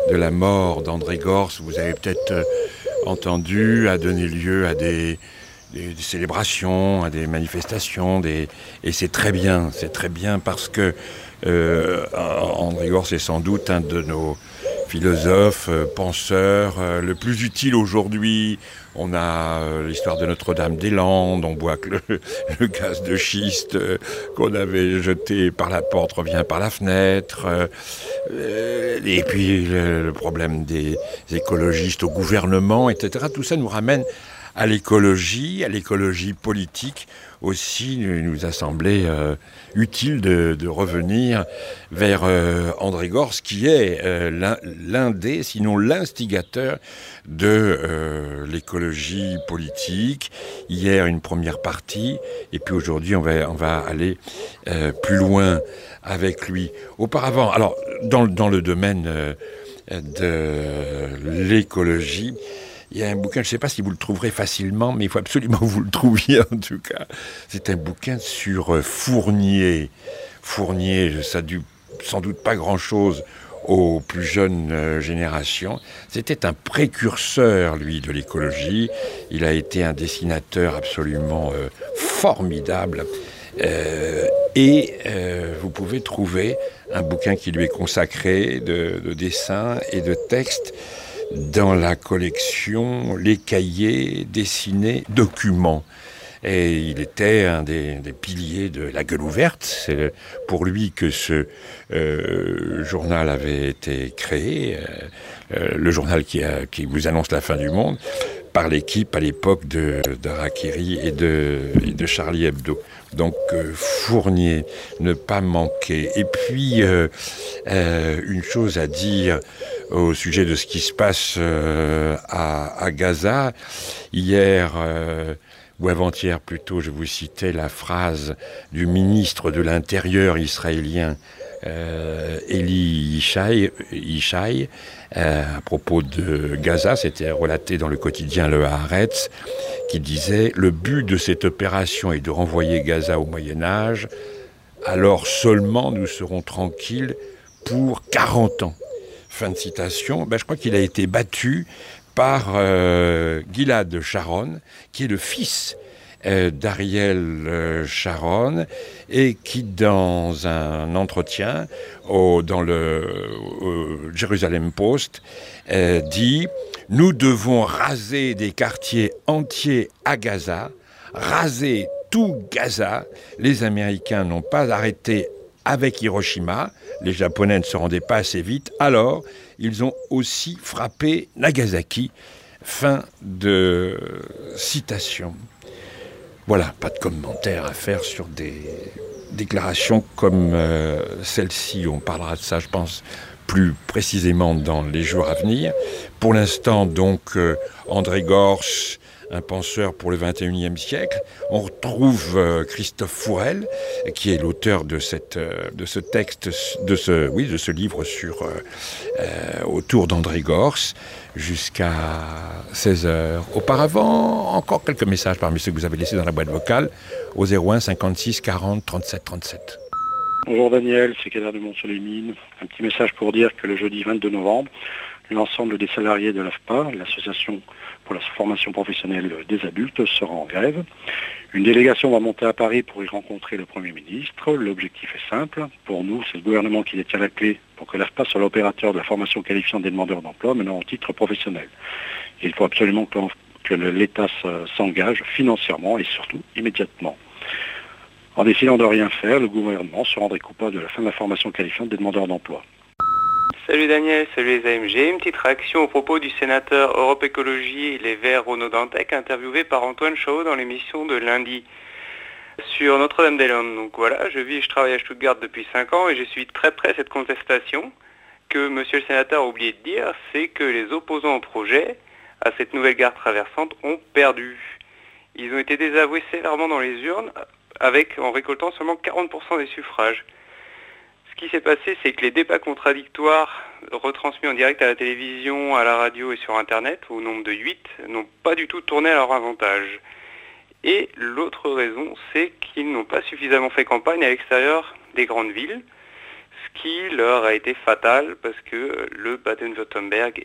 de la mort d'André Gorz, vous avez peut-être entendu, a donné lieu à des célébrations, à des manifestations, et c'est très bien parce que André Gorz est sans doute un de nos philosophes, penseurs, le plus utile aujourd'hui. On a l'histoire de Notre-Dame-des-Landes, on voit que le gaz de schiste qu'on avait jeté par la porte revient par la fenêtre. Et puis le problème des écologistes au gouvernement, etc. Tout ça nous ramène à l'écologie politique aussi. Il nous a semblé utile de revenir vers André Gorz, qui est l'un des, sinon l'instigateur de l'écologie politique. Hier, une première partie, et puis aujourd'hui, on va aller plus loin avec lui. Auparavant, alors, dans le domaine de l'écologie, il y a un bouquin, je ne sais pas si vous le trouverez facilement, mais il faut absolument que vous le trouviez en tout cas. C'est un bouquin sur Fournier. Fournier, ça ne dit sans doute pas grand-chose aux plus jeunes générations. C'était un précurseur, lui, de l'écologie. Il a été un dessinateur absolument formidable. Vous pouvez trouver un bouquin qui lui est consacré de dessins et de textes dans la collection Les Cahiers dessinés documents. Et il était un des piliers de La Gueule ouverte. C'est pour lui que ce journal avait été créé, le journal qui vous annonce la fin du monde, par l'équipe à l'époque d'Harakiri et de Charlie Hebdo. Donc Fournier, ne pas manquer. Et puis une chose à dire au sujet de ce qui se passe à Gaza. Hier ou avant-hier plutôt, je vous citais la phrase du ministre de l'Intérieur israélien Eli Yishai à propos de Gaza. C'était relaté dans le quotidien Le Haaretz, qui disait « Le but de cette opération est de renvoyer Gaza au Moyen-Âge, alors seulement nous serons tranquilles pour 40 ans ». Fin de citation. Je crois qu'il a été battu par Gilad Sharon, qui est le fils d'Ariel Sharon, et qui, dans un entretien dans le Jerusalem Post, dit « Nous devons raser des quartiers entiers à Gaza, raser tout Gaza. Les Américains n'ont pas arrêté avec Hiroshima, les Japonais ne se rendaient pas assez vite, alors ils ont aussi frappé Nagasaki. » Fin de citation. Voilà, pas de commentaire à faire sur des déclarations comme celle-ci. On parlera de ça, je pense, plus précisément dans les jours à venir. Pour l'instant, donc, André Gorz, un penseur pour le XXIe siècle. On retrouve Christophe Fourel, qui est l'auteur de ce texte, de ce livre autour d'André Gorz, jusqu'à 16h. Auparavant, encore quelques messages parmi ceux que vous avez laissés dans la boîte vocale, au 01 56 40 37 37. Bonjour Daniel, c'est Kader de Mont-sur-les-Mines. Un petit message pour dire que le jeudi 22 novembre, l'ensemble des salariés de l'AFPA, l'association pour la formation professionnelle des adultes, sera en grève. Une délégation va monter à Paris pour y rencontrer le Premier ministre. L'objectif est simple. Pour nous, c'est le gouvernement qui détient la clé pour que l'AFPA soit l'opérateur de la formation qualifiante des demandeurs d'emploi menant au titre professionnel. Il faut absolument que l'État s'engage financièrement et surtout immédiatement. En décidant de rien faire, le gouvernement se rendrait coupable de la fin de la formation qualifiante des demandeurs d'emploi. Salut Daniel, salut les AMG. Une petite réaction au propos du sénateur Europe Écologie et Les Verts Renaud Dantec, interviewé par Antoine Chao dans l'émission de lundi sur Notre-Dame-des-Landes. Donc voilà, je travaille à Stuttgart depuis 5 ans et je suis très près cette contestation. Que monsieur le sénateur a oublié de dire, c'est que les opposants au projet, à cette nouvelle gare traversante, ont perdu. Ils ont été désavoués sévèrement dans les urnes, en récoltant seulement 40% des suffrages. Ce qui s'est passé, c'est que les débats contradictoires retransmis en direct à la télévision, à la radio et sur Internet, au nombre de 8, n'ont pas du tout tourné à leur avantage. Et l'autre raison, c'est qu'ils n'ont pas suffisamment fait campagne à l'extérieur des grandes villes, ce qui leur a été fatal parce que le Baden-Württemberg